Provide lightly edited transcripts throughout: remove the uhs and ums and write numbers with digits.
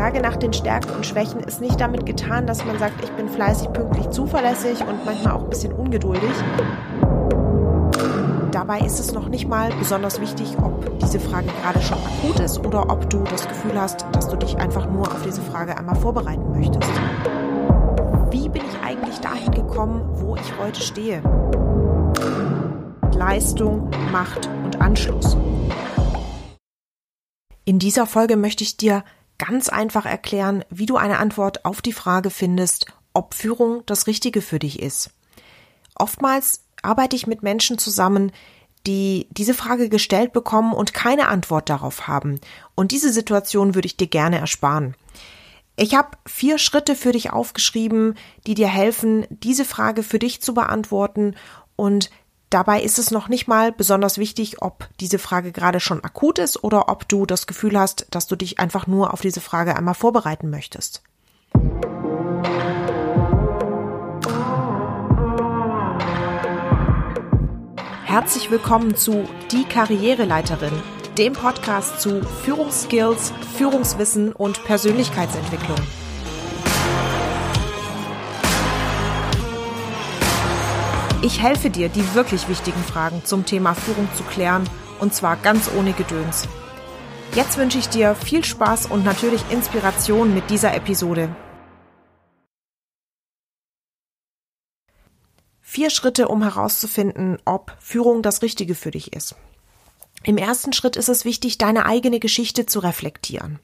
Frage nach den Stärken und Schwächen ist nicht damit getan, dass man sagt, ich bin fleißig, pünktlich, zuverlässig und manchmal auch ein bisschen ungeduldig. Dabei ist es noch nicht mal besonders wichtig, ob diese Frage gerade schon akut ist oder ob du das Gefühl hast, dass du dich einfach nur auf diese Frage einmal vorbereiten möchtest. Wie bin ich eigentlich dahin gekommen, wo ich heute stehe? Leistung, Macht und Anschluss. In dieser Folge möchte ich dir ganz einfach erklären, wie du eine Antwort auf die Frage findest, ob Führung das Richtige für dich ist. Oftmals arbeite ich mit Menschen zusammen, die diese Frage gestellt bekommen und keine Antwort darauf haben. Und diese Situation würde ich dir gerne ersparen. Ich habe 4 Schritte für dich aufgeschrieben, die dir helfen, diese Frage für dich zu beantworten. Und dabei ist es noch nicht mal besonders wichtig, ob diese Frage gerade schon akut ist oder ob du das Gefühl hast, dass du dich einfach nur auf diese Frage einmal vorbereiten möchtest. Herzlich willkommen zu Die Karriereleiterin, dem Podcast zu Führungsskills, Führungswissen und Persönlichkeitsentwicklung. Ich helfe dir, die wirklich wichtigen Fragen zum Thema Führung zu klären, und zwar ganz ohne Gedöns. Jetzt wünsche ich dir viel Spaß und natürlich Inspiration mit dieser Episode. 4 Schritte, um herauszufinden, ob Führung das Richtige für dich ist. Im ersten Schritt ist es wichtig, deine eigene Geschichte zu reflektieren.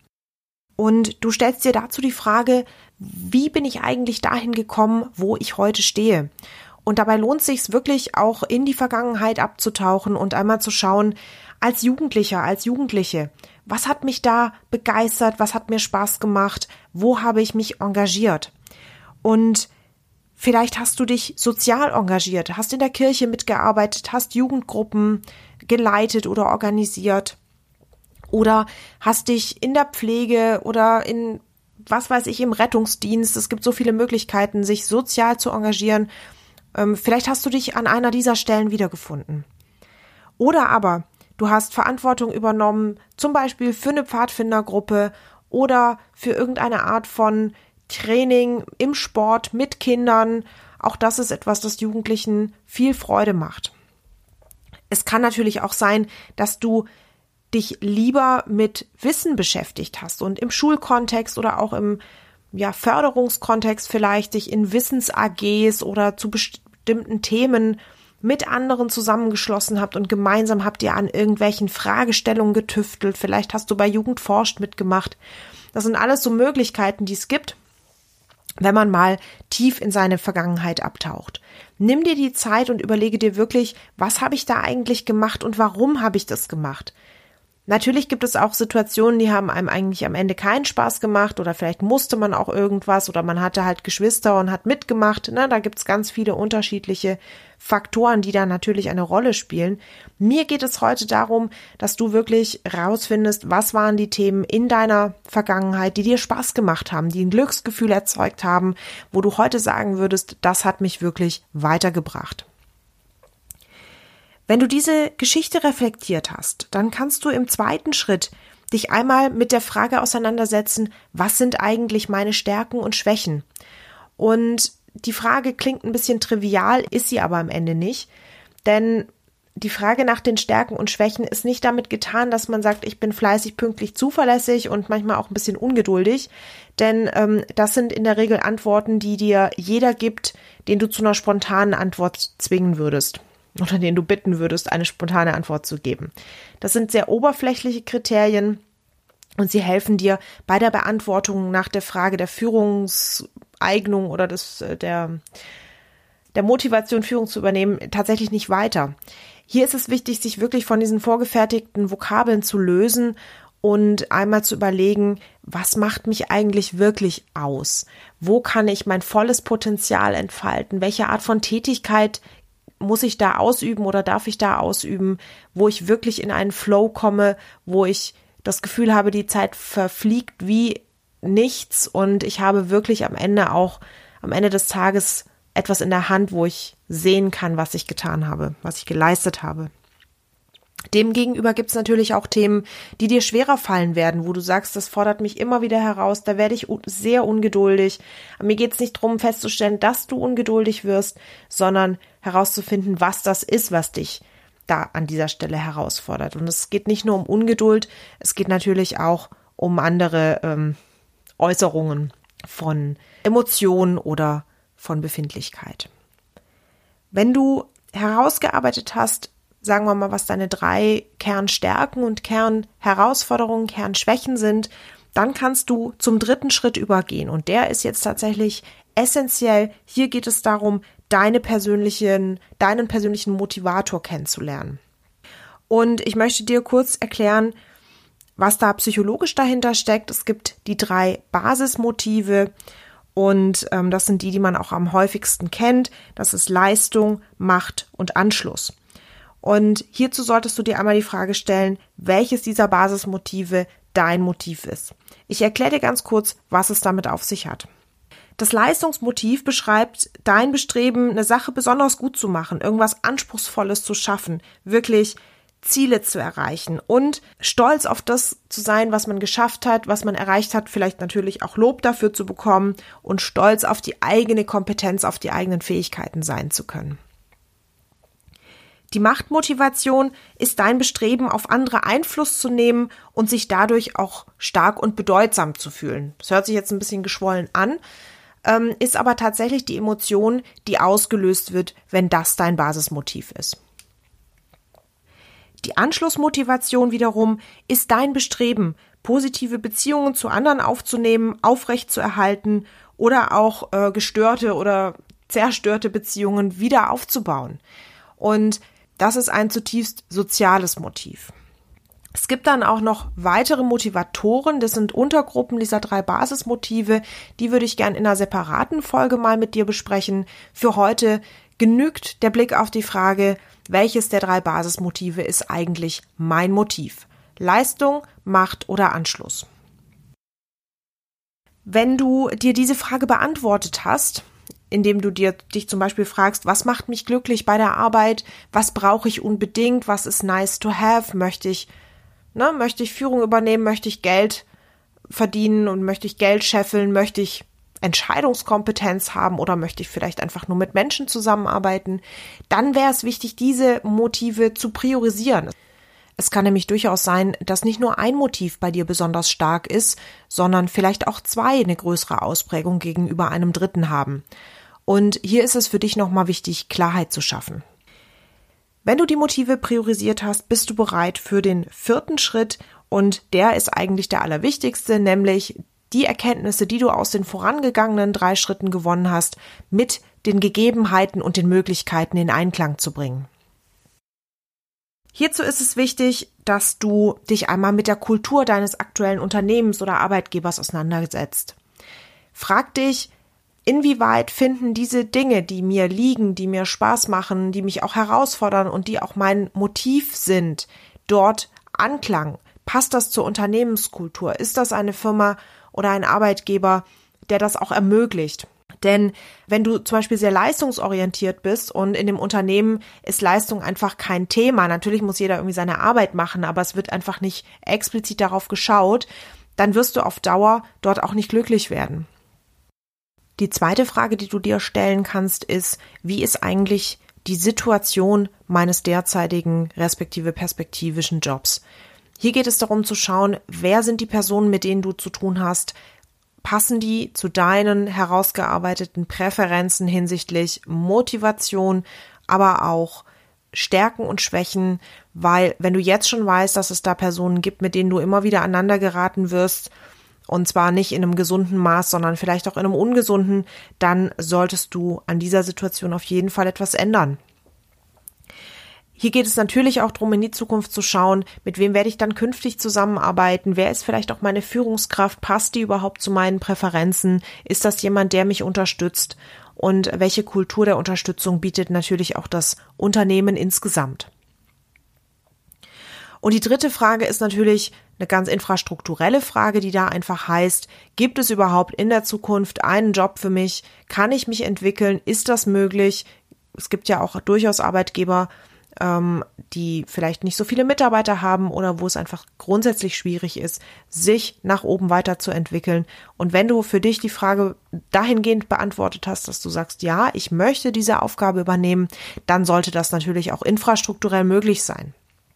Und du stellst dir dazu die Frage, wie bin ich eigentlich dahin gekommen, wo ich heute stehe? Und dabei lohnt es sich wirklich auch in die Vergangenheit abzutauchen und einmal zu schauen, als Jugendlicher, als Jugendliche, was hat mich da begeistert, was hat mir Spaß gemacht, wo habe ich mich engagiert? Und vielleicht hast du dich sozial engagiert, hast in der Kirche mitgearbeitet, hast Jugendgruppen geleitet oder organisiert oder hast dich in der Pflege oder in, was weiß ich, im Rettungsdienst, es gibt so viele Möglichkeiten, sich sozial zu engagieren. Vielleicht hast du dich an einer dieser Stellen wiedergefunden. Oder aber du hast Verantwortung übernommen, zum Beispiel für eine Pfadfindergruppe oder für irgendeine Art von Training im Sport mit Kindern. Auch das ist etwas, das Jugendlichen viel Freude macht. Es kann natürlich auch sein, dass du dich lieber mit Wissen beschäftigt hast und im Schulkontext oder auch im Förderungskontext vielleicht dich in Wissens-AGs oder zu bestimmten Themen mit anderen zusammengeschlossen habt und gemeinsam habt ihr an irgendwelchen Fragestellungen getüftelt. Vielleicht hast du bei Jugend forscht mitgemacht. Das sind alles so Möglichkeiten, die es gibt, wenn man mal tief in seine Vergangenheit abtaucht. Nimm dir die Zeit und überlege dir wirklich, was habe ich da eigentlich gemacht und warum habe ich das gemacht? Natürlich gibt es auch Situationen, die haben einem eigentlich am Ende keinen Spaß gemacht oder vielleicht musste man auch irgendwas oder man hatte halt Geschwister und hat mitgemacht. Da gibt es ganz viele unterschiedliche Faktoren, die da natürlich eine Rolle spielen. Mir geht es heute darum, dass du wirklich rausfindest, was waren die Themen in deiner Vergangenheit, die dir Spaß gemacht haben, die ein Glücksgefühl erzeugt haben, wo du heute sagen würdest, das hat mich wirklich weitergebracht. Wenn du diese Geschichte reflektiert hast, dann kannst du im zweiten Schritt dich einmal mit der Frage auseinandersetzen, was sind eigentlich meine Stärken und Schwächen? Und die Frage klingt ein bisschen trivial, ist sie aber am Ende nicht, denn die Frage nach den Stärken und Schwächen ist nicht damit getan, dass man sagt, ich bin fleißig, pünktlich, zuverlässig und manchmal auch ein bisschen ungeduldig, denn das sind in der Regel Antworten, die dir jeder gibt, den du zu einer spontanen Antwort zwingen würdest. Oder den du bitten würdest, eine spontane Antwort zu geben. Das sind sehr oberflächliche Kriterien und sie helfen dir bei der Beantwortung nach der Frage der Führungseignung oder der Motivation, Führung zu übernehmen, tatsächlich nicht weiter. Hier ist es wichtig, sich wirklich von diesen vorgefertigten Vokabeln zu lösen und einmal zu überlegen, was macht mich eigentlich wirklich aus? Wo kann ich mein volles Potenzial entfalten? Welche Art von Tätigkeit muss ich da ausüben oder darf ich da ausüben, wo ich wirklich in einen Flow komme, wo ich das Gefühl habe, die Zeit verfliegt wie nichts und ich habe wirklich am Ende des Tages etwas in der Hand, wo ich sehen kann, was ich getan habe, was ich geleistet habe. Demgegenüber gibt es natürlich auch Themen, die dir schwerer fallen werden, wo du sagst, das fordert mich immer wieder heraus, da werde ich sehr ungeduldig. Mir geht es nicht darum festzustellen, dass du ungeduldig wirst, sondern herauszufinden, was das ist, was dich da an dieser Stelle herausfordert. Und es geht nicht nur um Ungeduld, es geht natürlich auch um andere Äußerungen von Emotionen oder von Befindlichkeit. Wenn du herausgearbeitet hast, sagen wir mal, was deine 3 Kernstärken und Kernherausforderungen, Kernschwächen sind, dann kannst du zum 3. Schritt übergehen. Und der ist jetzt tatsächlich essentiell. Hier geht es darum, deinen persönlichen Motivator kennenzulernen. Und ich möchte dir kurz erklären, was da psychologisch dahinter steckt. Es gibt die 3 Basismotive und das sind die man auch am häufigsten kennt. Das ist Leistung, Macht und Anschluss. Und hierzu solltest du dir einmal die Frage stellen, welches dieser Basismotive dein Motiv ist. Ich erkläre dir ganz kurz, was es damit auf sich hat. Das Leistungsmotiv beschreibt dein Bestreben, eine Sache besonders gut zu machen, irgendwas Anspruchsvolles zu schaffen, wirklich Ziele zu erreichen und stolz auf das zu sein, was man geschafft hat, was man erreicht hat, vielleicht natürlich auch Lob dafür zu bekommen und stolz auf die eigene Kompetenz, auf die eigenen Fähigkeiten sein zu können. Die Machtmotivation ist dein Bestreben, auf andere Einfluss zu nehmen und sich dadurch auch stark und bedeutsam zu fühlen. Das hört sich jetzt ein bisschen geschwollen an, ist aber tatsächlich die Emotion, die ausgelöst wird, wenn das dein Basismotiv ist. Die Anschlussmotivation wiederum ist dein Bestreben, positive Beziehungen zu anderen aufzunehmen, aufrechtzuerhalten oder auch gestörte oder zerstörte Beziehungen wieder aufzubauen. Und das ist ein zutiefst soziales Motiv. Es gibt dann auch noch weitere Motivatoren, das sind Untergruppen dieser 3 Basismotive, die würde ich gern in einer separaten Folge mal mit dir besprechen. Für heute genügt der Blick auf die Frage, welches der 3 Basismotive ist eigentlich mein Motiv? Leistung, Macht oder Anschluss? Wenn du dir diese Frage beantwortet hast, indem du dich zum Beispiel fragst, was macht mich glücklich bei der Arbeit, was brauche ich unbedingt, was ist nice to have, möchte ich Führung übernehmen, möchte ich Geld verdienen und möchte ich Geld scheffeln, möchte ich Entscheidungskompetenz haben oder möchte ich vielleicht einfach nur mit Menschen zusammenarbeiten, dann wäre es wichtig, diese Motive zu priorisieren. Es kann nämlich durchaus sein, dass nicht nur ein Motiv bei dir besonders stark ist, sondern vielleicht auch 2 eine größere Ausprägung gegenüber einem dritten haben. Und hier ist es für dich nochmal wichtig, Klarheit zu schaffen. Wenn du die Motive priorisiert hast, bist du bereit für den 4. Schritt und der ist eigentlich der allerwichtigste, nämlich die Erkenntnisse, die du aus den vorangegangenen 3 Schritten gewonnen hast, mit den Gegebenheiten und den Möglichkeiten in Einklang zu bringen. Hierzu ist es wichtig, dass du dich einmal mit der Kultur deines aktuellen Unternehmens oder Arbeitgebers auseinandersetzt. Frag dich, inwieweit finden diese Dinge, die mir liegen, die mir Spaß machen, die mich auch herausfordern und die auch mein Motiv sind, dort Anklang? Passt das zur Unternehmenskultur? Ist das eine Firma oder ein Arbeitgeber, der das auch ermöglicht? Denn wenn du zum Beispiel sehr leistungsorientiert bist und in dem Unternehmen ist Leistung einfach kein Thema, natürlich muss jeder irgendwie seine Arbeit machen, aber es wird einfach nicht explizit darauf geschaut, dann wirst du auf Dauer dort auch nicht glücklich werden. Die zweite Frage, die du dir stellen kannst, ist, wie ist eigentlich die Situation meines derzeitigen respektive perspektivischen Jobs? Hier geht es darum zu schauen, wer sind die Personen, mit denen du zu tun hast, passen die zu deinen herausgearbeiteten Präferenzen hinsichtlich Motivation, aber auch Stärken und Schwächen, weil wenn du jetzt schon weißt, dass es da Personen gibt, mit denen du immer wieder aneinander geraten wirst, und zwar nicht in einem gesunden Maß, sondern vielleicht auch in einem ungesunden, dann solltest du an dieser Situation auf jeden Fall etwas ändern. Hier geht es natürlich auch darum, in die Zukunft zu schauen, mit wem werde ich dann künftig zusammenarbeiten, wer ist vielleicht auch meine Führungskraft, passt die überhaupt zu meinen Präferenzen, ist das jemand, der mich unterstützt und welche Kultur der Unterstützung bietet natürlich auch das Unternehmen insgesamt. Und die dritte Frage ist natürlich eine ganz infrastrukturelle Frage, die da einfach heißt, gibt es überhaupt in der Zukunft einen Job für mich? Kann ich mich entwickeln? Ist das möglich? Es gibt ja auch durchaus Arbeitgeber, die vielleicht nicht so viele Mitarbeiter haben oder wo es einfach grundsätzlich schwierig ist, sich nach oben weiterzuentwickeln. Und wenn du für dich die Frage dahingehend beantwortet hast, dass du sagst, ja, ich möchte diese Aufgabe übernehmen, dann sollte das natürlich auch infrastrukturell möglich sein.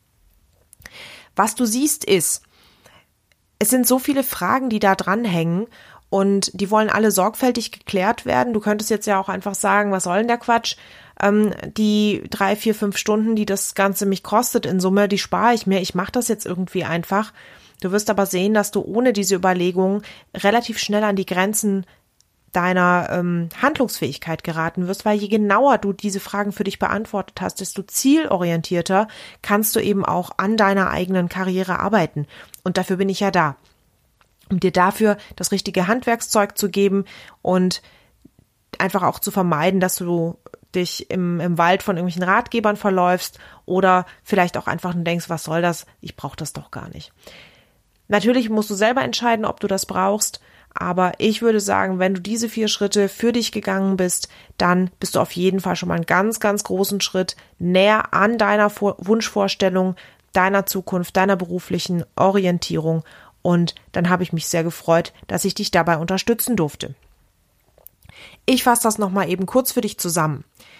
Was du siehst ist, es sind so viele Fragen, die da dranhängen und die wollen alle sorgfältig geklärt werden. Du könntest jetzt ja auch einfach sagen, was soll denn der Quatsch? Die 3, 4, 5 Stunden, die das Ganze mich kostet in Summe, die spare ich mir. Ich mache das jetzt irgendwie einfach. Du wirst aber sehen, dass du ohne diese Überlegungen relativ schnell an die Grenzen deiner Handlungsfähigkeit geraten wirst, weil je genauer du diese Fragen für dich beantwortet hast, desto zielorientierter kannst du eben auch an deiner eigenen Karriere arbeiten. Und dafür bin ich ja da, um dir dafür das richtige Handwerkszeug zu geben und einfach auch zu vermeiden, dass du dich im Wald von irgendwelchen Ratgebern verläufst oder vielleicht auch einfach nur denkst, was soll das? Ich brauche das doch gar nicht. Natürlich musst du selber entscheiden, ob du das brauchst, aber ich würde sagen, wenn du diese 4 Schritte für dich gegangen bist, dann bist du auf jeden Fall schon mal einen ganz, ganz großen Schritt näher an deiner Wunschvorstellung, deiner Zukunft, deiner beruflichen Orientierung. Und dann habe ich mich sehr gefreut, dass ich dich dabei unterstützen durfte. Ich fasse das nochmal eben kurz für dich zusammen.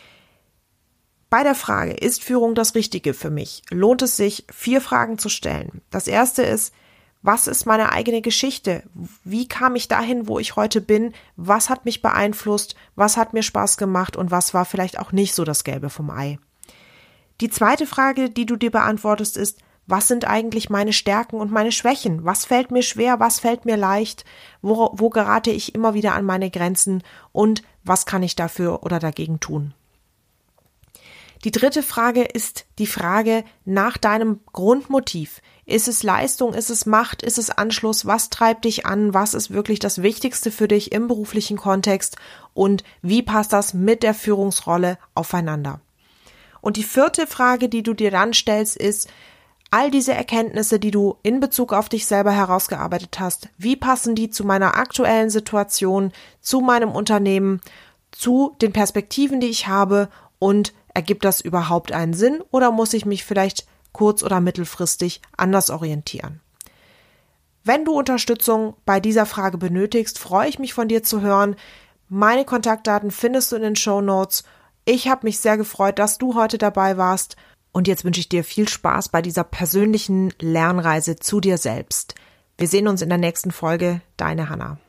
Bei der Frage, ist Führung das Richtige für mich, lohnt es sich, 4 Fragen zu stellen. Das erste ist, was ist meine eigene Geschichte? Wie kam ich dahin, wo ich heute bin? Was hat mich beeinflusst? Was hat mir Spaß gemacht? Und was war vielleicht auch nicht so das Gelbe vom Ei? Die zweite Frage, die du dir beantwortest, ist, was sind eigentlich meine Stärken und meine Schwächen? Was fällt mir schwer? Was fällt mir leicht? Wo gerate ich immer wieder an meine Grenzen? Und was kann ich dafür oder dagegen tun? Die dritte Frage ist die Frage nach deinem Grundmotiv. Ist es Leistung? Ist es Macht? Ist es Anschluss? Was treibt dich an? Was ist wirklich das Wichtigste für dich im beruflichen Kontext? Und wie passt das mit der Führungsrolle aufeinander? Und die vierte Frage, die du dir dann stellst, ist, all diese Erkenntnisse, die du in Bezug auf dich selber herausgearbeitet hast, wie passen die zu meiner aktuellen Situation, zu meinem Unternehmen, zu den Perspektiven, die ich habe und ergibt das überhaupt einen Sinn oder muss ich mich vielleicht kurz- oder mittelfristig anders orientieren? Wenn du Unterstützung bei dieser Frage benötigst, freue ich mich von dir zu hören. Meine Kontaktdaten findest du in den Shownotes. Ich habe mich sehr gefreut, dass du heute dabei warst. Und jetzt wünsche ich dir viel Spaß bei dieser persönlichen Lernreise zu dir selbst. Wir sehen uns in der nächsten Folge. Deine Hannah.